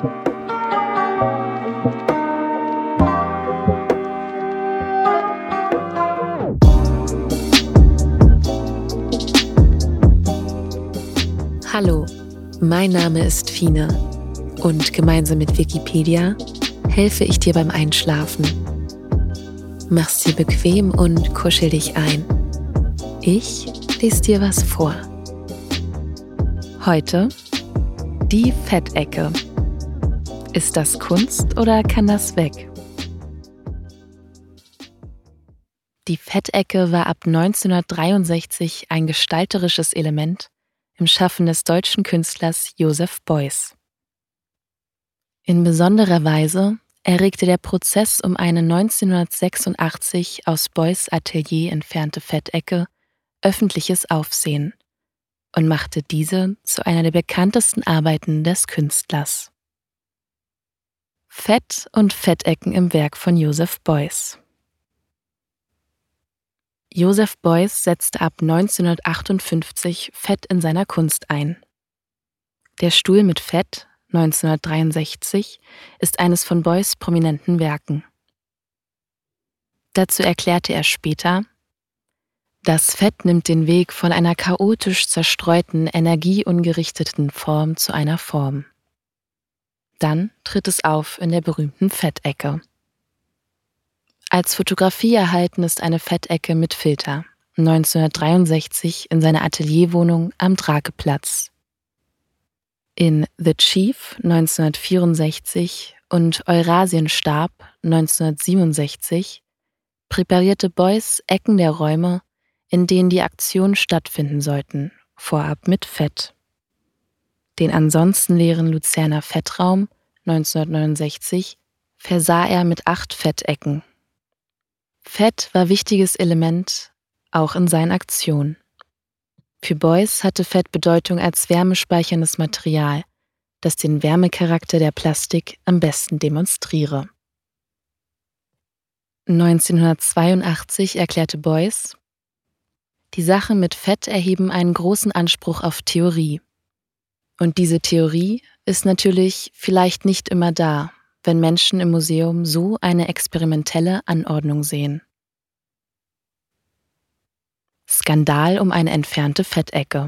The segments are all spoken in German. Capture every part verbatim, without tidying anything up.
Hallo, mein Name ist Fine und gemeinsam mit Wikipedia helfe ich dir beim Einschlafen. Mach's dir bequem und kuschel dich ein. Ich lese dir was vor. Heute die Fettecke. Ist das Kunst oder kann das weg? Die Fettecke war ab neunzehnhundertdreiundsechzig ein gestalterisches Element im Schaffen des deutschen Künstlers Joseph Beuys. In besonderer Weise erregte der Prozess um eine neunzehnhundertsechsundachtzig aus Beuys Atelier entfernte Fettecke öffentliches Aufsehen und machte diese zu einer der bekanntesten Arbeiten des Künstlers. Fett und Fettecken im Werk von Joseph Beuys. Joseph Beuys setzte ab neunzehnhundertachtundfünfzig Fett in seiner Kunst ein. Der Stuhl mit Fett, neunzehnhundertdreiundsechzig, ist eines von Beuys prominenten Werken. Dazu erklärte er später: Das Fett nimmt den Weg von einer chaotisch zerstreuten, energieungerichteten Form zu einer Form. Dann tritt es auf in der berühmten Fettecke. Als Fotografie erhalten ist eine Fettecke mit Filter, neunzehnhundertdreiundsechzig in seiner Atelierwohnung am Drakeplatz. In The Chief neunzehnhundertvierundsechzig und Eurasienstab neunzehnhundertsiebenundsechzig präparierte Beuys Ecken der Räume, in denen die Aktionen stattfinden sollten, vorab mit Fett. Den ansonsten leeren Luzerner Fettraum neunzehnhundertneunundsechzig versah er mit acht Fettecken. Fett war wichtiges Element, auch in seinen Aktionen. Für Beuys hatte Fett Bedeutung als wärmespeicherndes Material, das den Wärmecharakter der Plastik am besten demonstriere. neunzehnhundertzweiundachtzig erklärte Beuys: Die Sachen mit Fett erheben einen großen Anspruch auf Theorie. Und diese Theorie ist natürlich vielleicht nicht immer da, wenn Menschen im Museum so eine experimentelle Anordnung sehen. Skandal um eine entfernte Fettecke.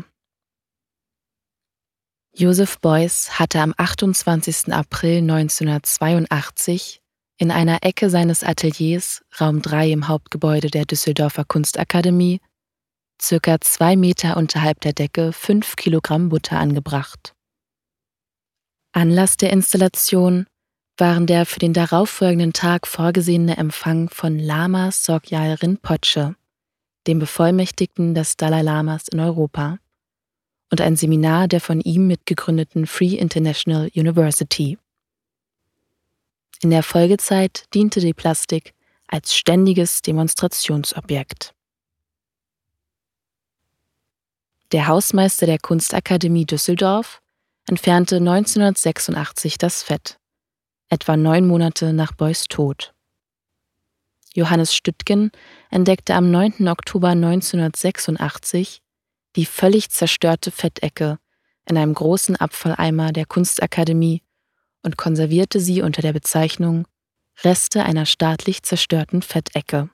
Joseph Beuys hatte am achtundzwanzigsten April neunzehnhundertzweiundachtzig in einer Ecke seines Ateliers, Raum drei im Hauptgebäude der Düsseldorfer Kunstakademie, circa zwei Meter unterhalb der Decke fünf Kilogramm Butter angebracht. Anlass der Installation waren der für den darauffolgenden Tag vorgesehene Empfang von Lama Sogyal Rinpoche, dem Bevollmächtigten des Dalai Lamas in Europa, und ein Seminar der von ihm mitgegründeten Free International University. In der Folgezeit diente die Plastik als ständiges Demonstrationsobjekt. Der Hausmeister der Kunstakademie Düsseldorf entfernte neunzehnhundertsechsundachtzig das Fett, etwa neun Monate nach Beuys Tod. Johannes Stüttgen entdeckte am neunten Oktober neunzehnhundertsechsundachtzig die völlig zerstörte Fettecke in einem großen Abfalleimer der Kunstakademie und konservierte sie unter der Bezeichnung Reste einer staatlich zerstörten Fettecke.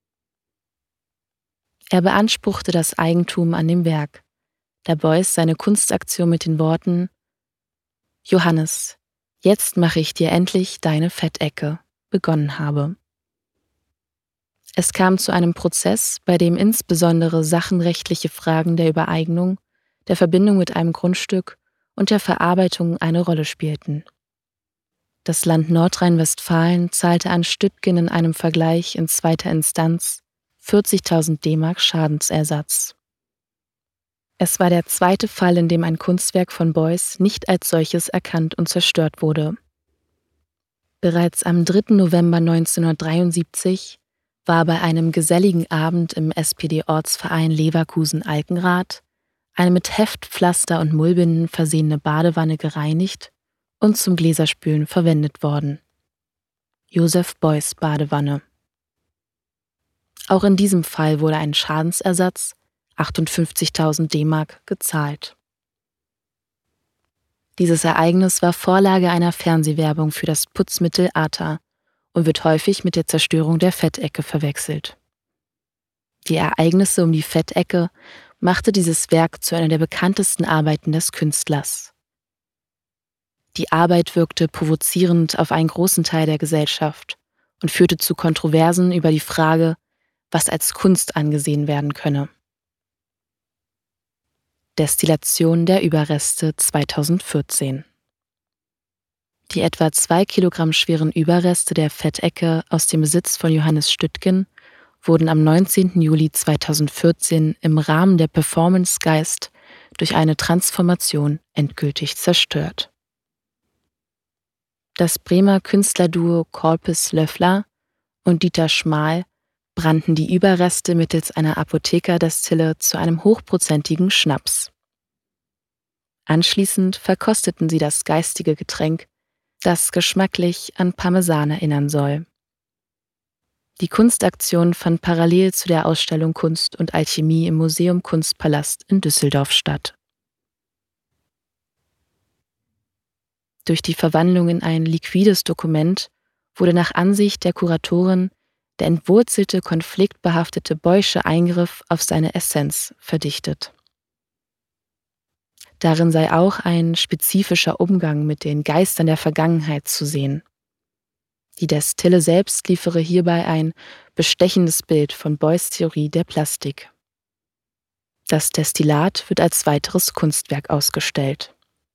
Er beanspruchte das Eigentum an dem Werk, da Beuys seine Kunstaktion mit den Worten »Johannes, jetzt mache ich dir endlich deine Fettecke« begonnen habe. Es kam zu einem Prozess, bei dem insbesondere sachenrechtliche Fragen der Übereignung, der Verbindung mit einem Grundstück und der Verarbeitung eine Rolle spielten. Das Land Nordrhein-Westfalen zahlte an Stüttgen in einem Vergleich in zweiter Instanz vierzigtausend D-Mark Schadensersatz. Es war der zweite Fall, in dem ein Kunstwerk von Beuys nicht als solches erkannt und zerstört wurde. Bereits am dritten November neunzehnhundertdreiundsiebzig war bei einem geselligen Abend im S P D-Ortsverein Leverkusen-Alkenrath eine mit Heftpflaster und Mullbinden versehene Badewanne gereinigt und zum Gläserspülen verwendet worden. Joseph Beuys Badewanne. Auch in diesem Fall wurde ein Schadensersatz, achtundfünfzigtausend D-Mark, gezahlt. Dieses Ereignis war Vorlage einer Fernsehwerbung für das Putzmittel Ata und wird häufig mit der Zerstörung der Fettecke verwechselt. Die Ereignisse um die Fettecke machte dieses Werk zu einer der bekanntesten Arbeiten des Künstlers. Die Arbeit wirkte provozierend auf einen großen Teil der Gesellschaft und führte zu Kontroversen über die Frage, was als Kunst angesehen werden könne. Destillation der Überreste zweitausendvierzehn. Die etwa zwei Kilogramm schweren Überreste der Fettecke aus dem Besitz von Johannes Stüttgen wurden am neunzehnten Juli zweitausendvierzehn im Rahmen der Performance Geist durch eine Transformation endgültig zerstört. Das Bremer Künstlerduo Corpus Löffler und Dieter Schmal brannten die Überreste mittels einer Apothekerdestille zu einem hochprozentigen Schnaps. Anschließend verkosteten sie das geistige Getränk, das geschmacklich an Parmesan erinnern soll. Die Kunstaktion fand parallel zu der Ausstellung Kunst und Alchemie im Museum Kunstpalast in Düsseldorf statt. Durch die Verwandlung in ein liquides Dokument wurde nach Ansicht der Kuratorin der entwurzelte, konfliktbehaftete Boysche Eingriff auf seine Essenz verdichtet. Darin sei auch ein spezifischer Umgang mit den Geistern der Vergangenheit zu sehen. Die Destille selbst liefere hierbei ein bestechendes Bild von Beuys Theorie der Plastik. Das Destillat wird als weiteres Kunstwerk ausgestellt.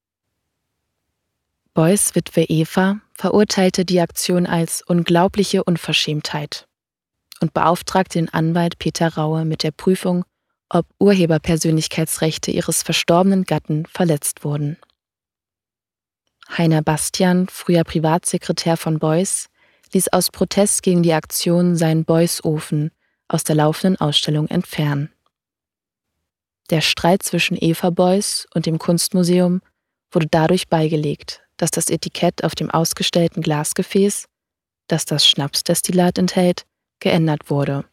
Beuys Witwe Eva verurteilte die Aktion als unglaubliche Unverschämtheit und beauftragte den Anwalt Peter Raue mit der Prüfung, ob Urheberpersönlichkeitsrechte ihres verstorbenen Gatten verletzt wurden. Heiner Bastian, früher Privatsekretär von Beuys, ließ aus Protest gegen die Aktion seinen Beuys-Ofen aus der laufenden Ausstellung entfernen. Der Streit zwischen Eva Beuys und dem Kunstmuseum wurde dadurch beigelegt, dass das Etikett auf dem ausgestellten Glasgefäß, das das Schnapsdestillat enthält, geändert wurde.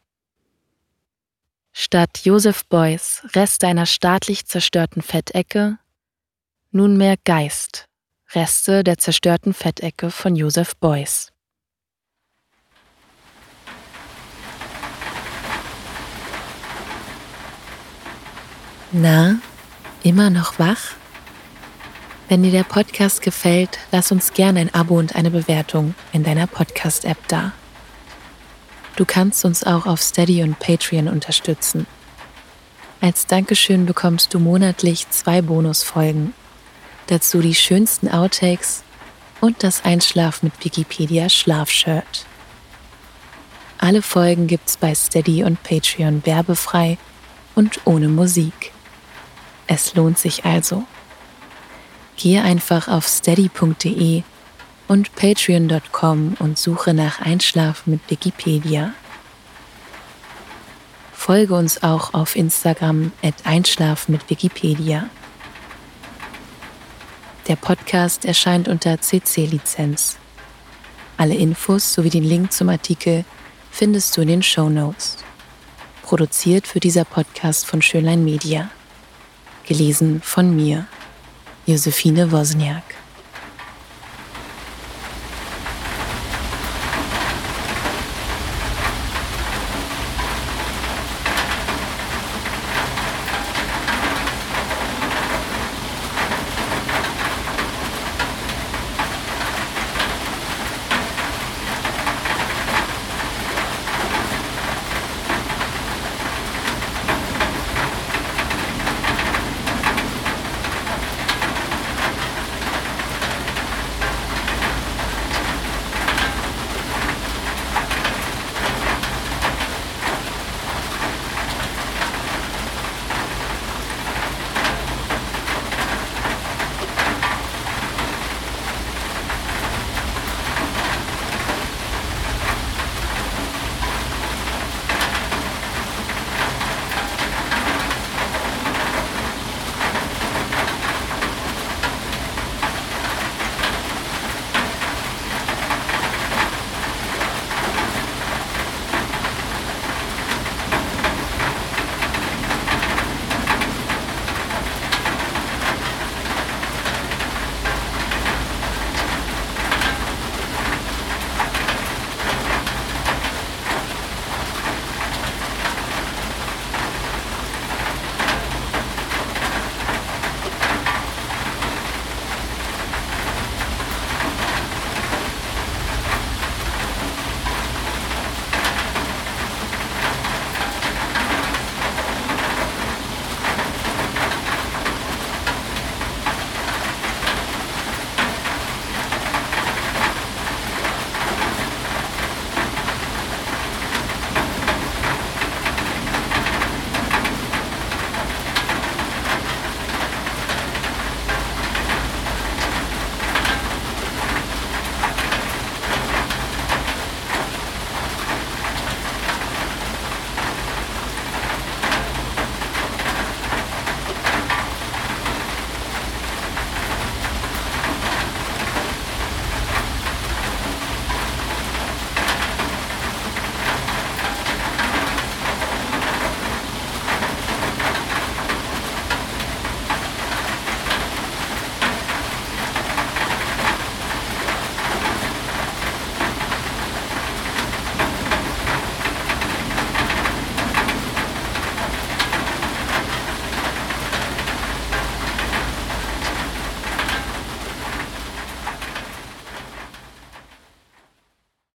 Statt Joseph Beuys Reste einer staatlich zerstörten Fettecke, nunmehr Geist, Reste der zerstörten Fettecke von Joseph Beuys. Na, immer noch wach? Wenn dir der Podcast gefällt, lass uns gerne ein Abo und eine Bewertung in deiner Podcast-App da. Du kannst uns auch auf Steady und Patreon unterstützen. Als Dankeschön bekommst du monatlich zwei Bonusfolgen, dazu die schönsten Outtakes und das Einschlaf mit Wikipedia Schlafshirt. Alle Folgen gibt's bei Steady und Patreon werbefrei und ohne Musik. Es lohnt sich also. Gehe einfach auf steady punkt de und patreon punkt com und suche nach Einschlafen mit Wikipedia. Folge uns auch auf Instagram at einschlafen mit Wikipedia. Der Podcast erscheint unter C C-Lizenz. Alle Infos sowie den Link zum Artikel findest du in den Shownotes. Produziert wird dieser Podcast von Schönlein Media. Gelesen von mir, Josephine Wozniak.